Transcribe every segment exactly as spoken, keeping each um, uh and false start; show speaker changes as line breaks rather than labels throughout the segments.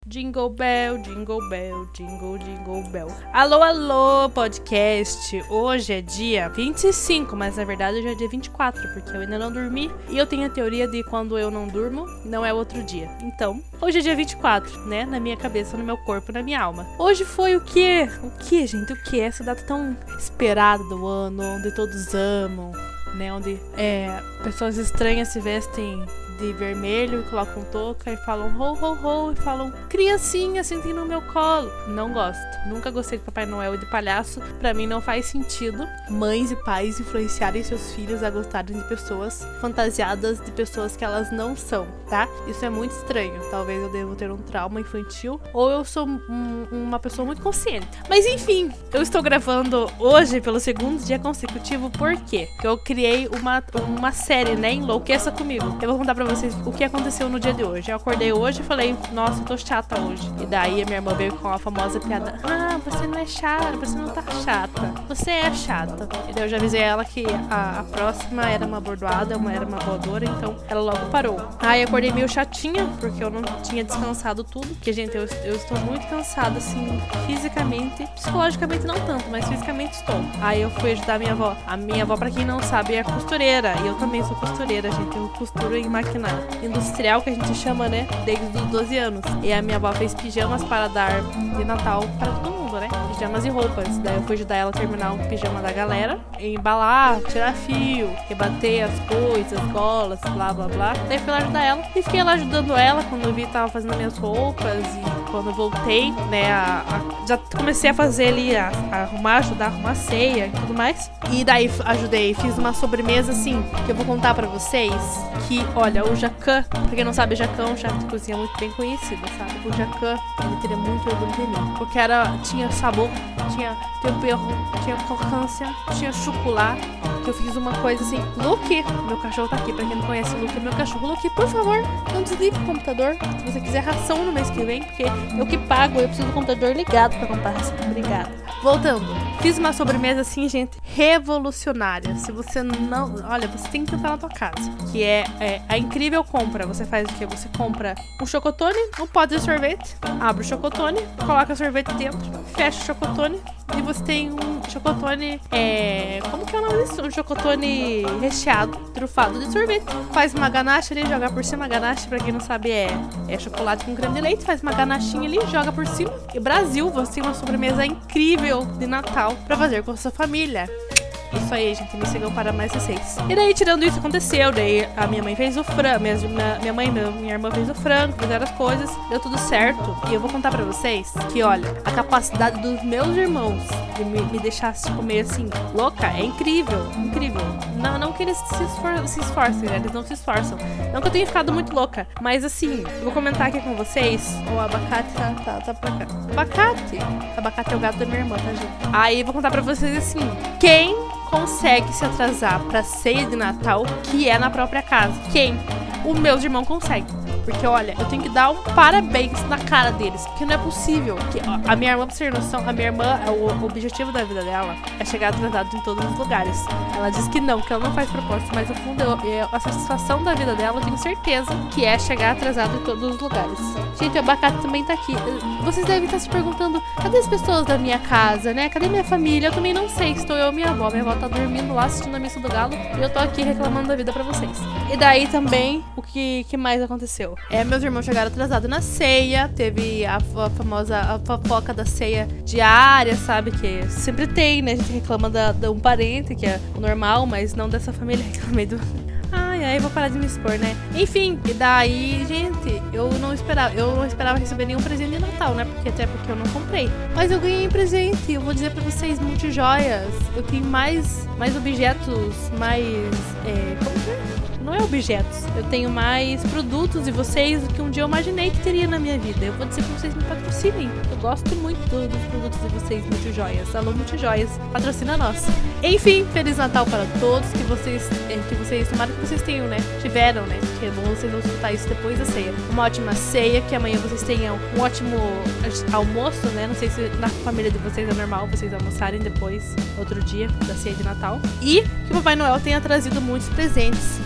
Jingle Bell, Jingle Bell, Jingle, Jingle Bell. Alô, alô, podcast. Hoje é dia vinte e cinco, mas na verdade hoje é dia vinte e quatro, porque eu ainda não dormi. E eu tenho a teoria de quando eu não durmo, não é outro dia. Então, hoje é dia vinte e quatro, né? Na minha cabeça, no meu corpo, na minha alma. Hoje foi o quê? O quê, gente? O quê? Essa data tão esperada do ano, onde todos amam, né? Onde é, pessoas estranhas se vestem de vermelho e colocam touca e falam ho, ho, ho, e falam criancinha sentindo no meu colo. Não gosto. Nunca gostei de Papai Noel e de palhaço. Pra mim não faz sentido mães e pais influenciarem seus filhos a gostarem de pessoas fantasiadas de pessoas que elas não são, tá? Isso é muito estranho. Talvez eu devo ter um trauma infantil ou eu sou um, uma pessoa muito consciente. Mas enfim, eu estou gravando hoje pelo segundo dia consecutivo. Por quê? Porque eu criei uma, uma série, né? Enlouqueça Comigo. Eu vou contar pra vocês o que aconteceu no dia de hoje. Eu acordei hoje e falei, nossa, eu tô chata hoje. E daí a minha irmã veio com a famosa piada, ah, você não é chata, você não tá chata, você é chata. E daí eu já avisei ela que a, a próxima era uma bordoada, uma era uma voadora, então ela logo parou. Aí eu acordei meio chatinha, porque eu não tinha descansado tudo, porque, gente, eu, eu estou muito cansada, assim, fisicamente, psicologicamente não tanto, mas fisicamente estou. Aí eu fui ajudar a minha avó. A minha avó, pra quem não sabe, é costureira, e eu também sou costureira, gente, eu costuro em máquina industrial, que a gente chama, né, desde os doze anos. E a minha avó fez pijamas para dar de Natal para todo mundo, né? Pijamas e roupas. Daí eu fui ajudar ela a terminar o pijama da galera, embalar, tirar fio, rebater as coisas, golas, blá blá blá. Daí fui lá ajudar ela e fiquei lá ajudando ela quando eu vi que tava fazendo minhas roupas. E quando eu voltei, né, a, a, já comecei a fazer ali, a, a arrumar, ajudar a arrumar a ceia e tudo mais. E daí ajudei, fiz uma sobremesa assim, que eu vou contar pra vocês, que, olha, o Jacan, pra quem não sabe, o Jacan é um chefe de cozinha muito bem conhecido, sabe? O Jacan, ele teria muito orgulho de mim, porque era, tinha sabor, tinha tempero, tinha crocância, tinha chocolate, que eu fiz uma coisa assim. Luke, meu cachorro tá aqui, pra quem não conhece o Luke, é meu cachorro. Luke, por favor, não desligue o computador, se você quiser ração no mês que vem, porque eu que pago, eu preciso do computador ligado pra comprar ração. Obrigada. Voltando, fiz uma sobremesa assim, gente, revolucionária. Se você não... Olha, você tem que tentar na tua casa, que é, é a incrível compra. Você faz o que? Você compra um chocotone, um pote de sorvete, abre o chocotone, coloca o sorvete dentro, fecha o chocotone e você tem um chocotone, é... como que é o nome disso? Um chocotone recheado, trufado de sorvete. Faz uma ganache ali, joga por cima. A ganache, pra quem não sabe, é, é chocolate com creme de leite. Faz uma ganachinha ali, joga por cima. E Brasil, você tem uma sobremesa incrível de Natal pra fazer com a sua família. Isso aí, gente, me sigam para mais receitas. E daí, tirando isso, aconteceu. Daí a minha mãe fez o frango, minha, minha mãe, minha, minha irmã fez o frango, fizeram as coisas, deu tudo certo. E eu vou contar pra vocês que, olha, a capacidade dos meus irmãos de me, me deixar, tipo, meio assim, louca, é incrível, incrível. Não, não que eles se, esfor se esforcem, né? Eles não se esforçam. Não que eu tenha ficado muito louca, mas assim, eu vou comentar aqui com vocês. O abacate tá, tá, tá pra cá. Abacate? Abacate é o gato da minha irmã, tá, gente? Aí eu vou contar pra vocês assim, quem consegue se atrasar pra ceia de Natal, que é na própria casa? Quem? Os meus irmãos conseguem. Porque, olha, eu tenho que dar um parabéns na cara deles, porque não é possível. Que, ó, a minha irmã, pra ter noção, a minha irmã, o, o objetivo da vida dela é chegar atrasado em todos os lugares. Ela diz que não, que ela não faz propósito, mas no fundo, eu, eu, a satisfação da vida dela, eu tenho certeza que é chegar atrasado em todos os lugares. Gente, o abacate também tá aqui. Vocês devem estar se perguntando, cadê as pessoas da minha casa, né? Cadê minha família? Eu também não sei, estou eu e minha avó. Minha avó tá dormindo lá, assistindo a Missa do Galo, e eu tô aqui reclamando da vida pra vocês. E daí também, o que, que mais aconteceu? É, meus irmãos chegaram atrasados na ceia, teve a, a famosa a fofoca da ceia diária, sabe? Que sempre tem, né? A gente reclama da, de um parente, que é o normal, mas não dessa família, reclamei do... Ai, ai, vou parar de me expor, né? Enfim, e daí, gente, eu não esperava, eu não esperava receber nenhum presente de Natal, né? Porque até porque eu não comprei. Mas eu ganhei presente, eu vou dizer pra vocês, multijoias. Eu tenho mais, mais objetos, mais... É, como que é? Não é objetos, eu tenho mais produtos de vocês do que um dia eu imaginei que teria na minha vida. Eu vou dizer pra vocês me patrocinem. Eu gosto muito do, dos produtos de vocês, Multijoias. Alô, Multijoias, patrocina nós. Enfim, Feliz Natal para todos, que vocês, que vocês, tomara que vocês tenham, né? Tiveram, né? Porque é bom vocês vão escutar isso depois da ceia. Uma ótima ceia, que amanhã vocês tenham um ótimo almoço, né? Não sei se na família de vocês é normal vocês almoçarem depois, outro dia da ceia de Natal. E que o Papai Noel tenha trazido muitos presentes. Inclusive,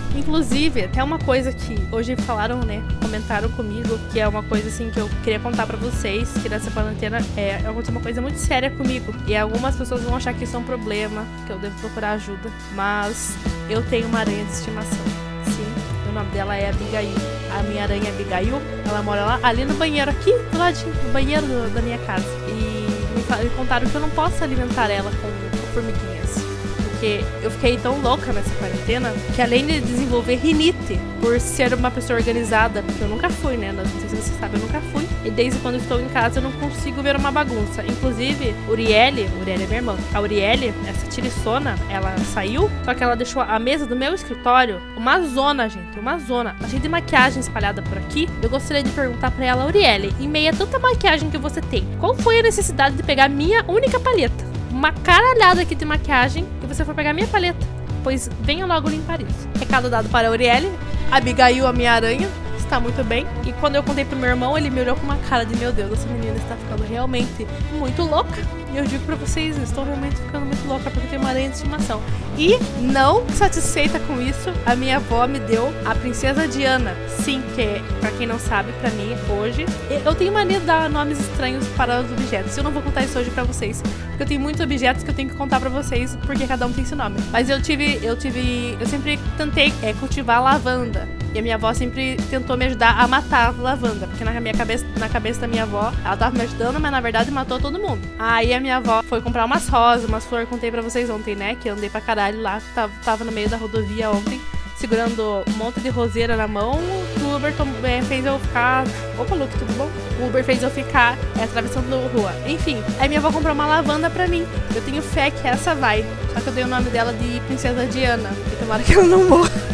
Inclusive, até uma coisa que hoje falaram, né? Comentaram comigo, que é uma coisa assim que eu queria contar pra vocês, que nessa quarentena é, aconteceu uma coisa muito séria comigo. E algumas pessoas vão achar que isso é um problema, que eu devo procurar ajuda. Mas eu tenho uma aranha de estimação. Sim, o nome dela é Abigail. A minha aranha é Abigail, ela mora lá, ali no banheiro, aqui do ladinho, no banheiro do, da minha casa. E me, me contaram que eu não posso alimentar ela com, com formiguinhas. Porque eu fiquei tão louca nessa quarentena que, além de desenvolver rinite por ser uma pessoa organizada, porque eu nunca fui, né? Não sei se você sabe, eu nunca fui. E desde quando eu estou em casa eu não consigo ver uma bagunça. Inclusive, Uriele, Uriele é minha irmã, a Uriele, essa tiriçona, ela saiu, só que ela deixou a mesa do meu escritório uma zona, gente, uma zona. Cheia de maquiagem espalhada por aqui. Eu gostaria de perguntar pra ela, Uriele, em meio a tanta maquiagem que você tem, qual foi a necessidade de pegar a minha única paleta? Uma caralhada aqui de maquiagem e você for pegar minha paleta. Pois venha logo limpar isso. Recado dado para a Uriele. Abigail, a minha aranha, está muito bem. E quando eu contei pro meu irmão, ele me olhou com uma cara de: meu Deus, essa menina está ficando realmente muito louca. E eu digo pra vocês, eu estou realmente ficando muito louca porque eu tenho uma aranha de estimação. E, não satisfeita com isso, a minha avó me deu a princesa Diana. Sim, que, pra quem não sabe, pra mim, hoje, eu tenho mania de dar nomes estranhos para os objetos. Eu não vou contar isso hoje pra vocês, porque eu tenho muitos objetos que eu tenho que contar pra vocês, porque cada um tem seu nome. Mas eu tive, eu tive, eu sempre tentei é, cultivar lavanda. E a minha avó sempre tentou me ajudar a matar a lavanda, porque na minha cabeça, na cabeça da minha avó, ela tava me ajudando, mas na verdade matou todo mundo. Aí a minha avó foi comprar umas rosas, umas flores, contei pra vocês ontem, né? Que eu andei pra caralho lá, tava, tava no meio da rodovia ontem, segurando um monte de roseira na mão. O Uber é, fez eu ficar... Opa, Luke, tudo bom? O Uber fez eu ficar é, atravessando a rua. Enfim, aí minha avó comprou uma lavanda pra mim. Eu tenho fé que essa vai. Só que eu dei o nome dela de Princesa Diana. E tomara que ela não morra.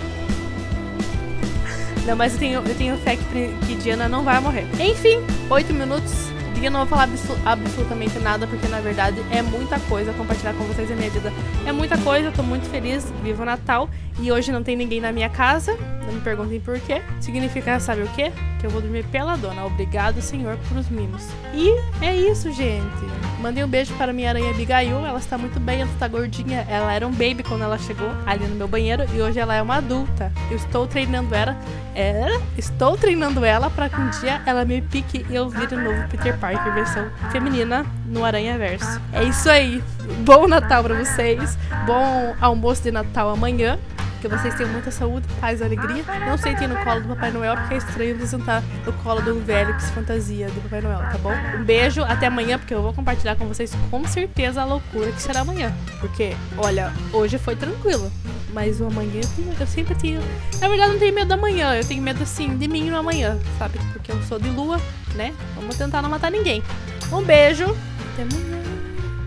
Não, mas eu tenho, eu tenho fé que, que Diana não vai morrer. Enfim, oito minutos. Eu não vou falar abso absolutamente nada, porque na verdade é muita coisa compartilhar com vocês a minha vida. É muita coisa, eu tô muito feliz, vivo o Natal. E hoje não tem ninguém na minha casa, não me perguntem por quê. Significa, sabe o quê? Que eu vou dormir peladona. Obrigado, Senhor, por os mimos. E é isso, gente. Mandei um beijo para minha aranha Abigail, ela está muito bem, ela está gordinha. Ela era um baby quando ela chegou ali no meu banheiro e hoje ela é uma adulta. Eu estou treinando ela, é, estou treinando ela para que um dia ela me pique e eu vire o novo Peter Parker, versão feminina no Aranhaverso. É isso aí. Bom Natal para vocês. Bom almoço de Natal amanhã. Que vocês tenham muita saúde, paz e alegria. Não sentem no colo do Papai Noel, porque é estranho você sentar no colo de um velho que se fantasia do Papai Noel, tá bom? Um beijo, até amanhã, porque eu vou compartilhar com vocês com certeza a loucura que será amanhã. Porque, olha, hoje foi tranquilo, mas o amanhã eu, tenho, eu sempre tenho... Na verdade, eu não tenho medo da manhã, eu tenho medo, assim, de mim no amanhã, sabe? Porque eu sou de lua, né? Vamos tentar não matar ninguém. Um beijo, até amanhã.